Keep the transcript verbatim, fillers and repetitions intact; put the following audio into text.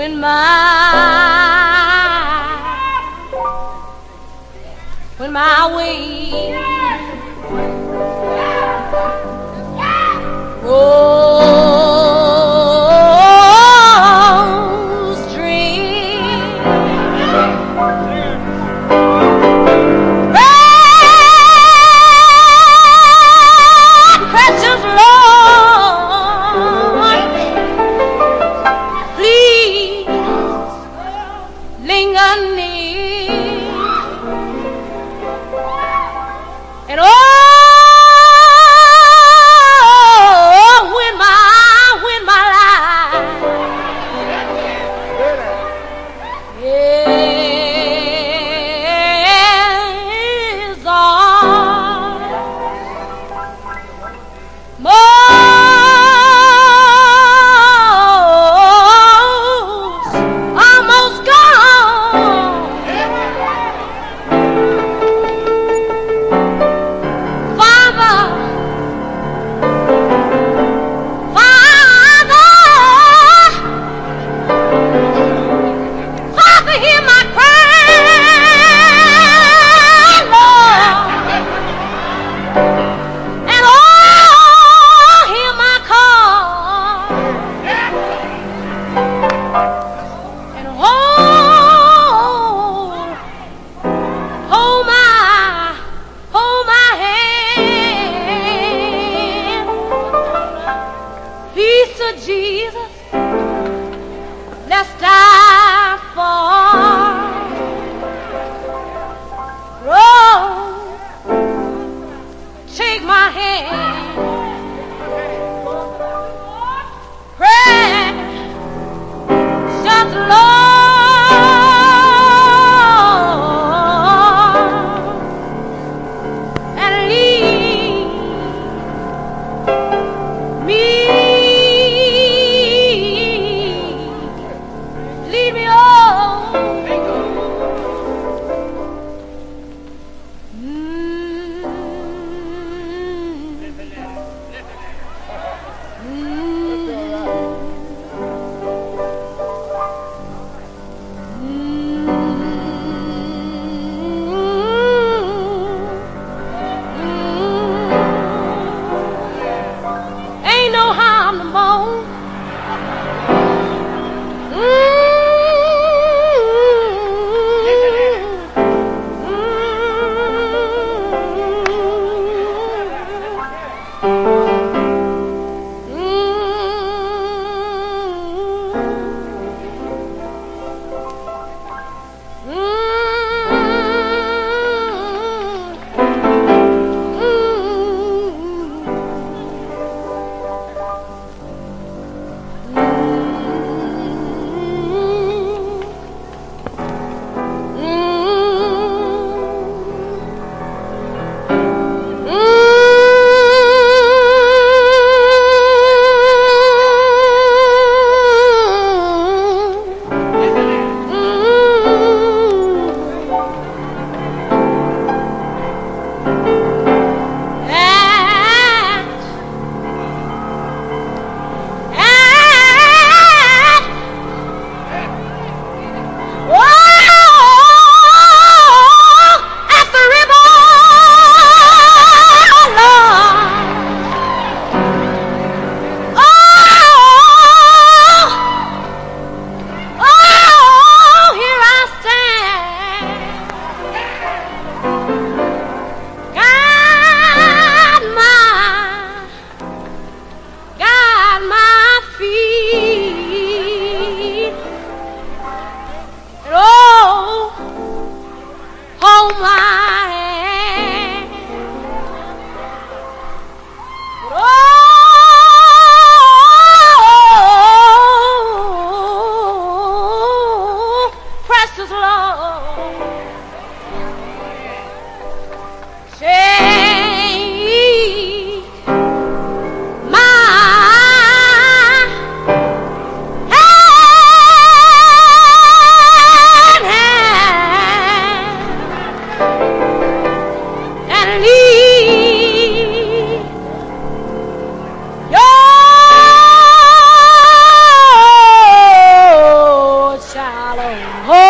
when my when my way rose dream precious Lord, please linger near. And oh, when my, when my life is on, most, almost gone. Father, Father, Father, hear my cry, Lord, and oh, hear my call, and hold, hold my, hold my hand. Peace of Jesus, let's die for. Oh, take my hand. Pray, just Lord, and lead me, lead me on. Ain't no harm no more. Oh,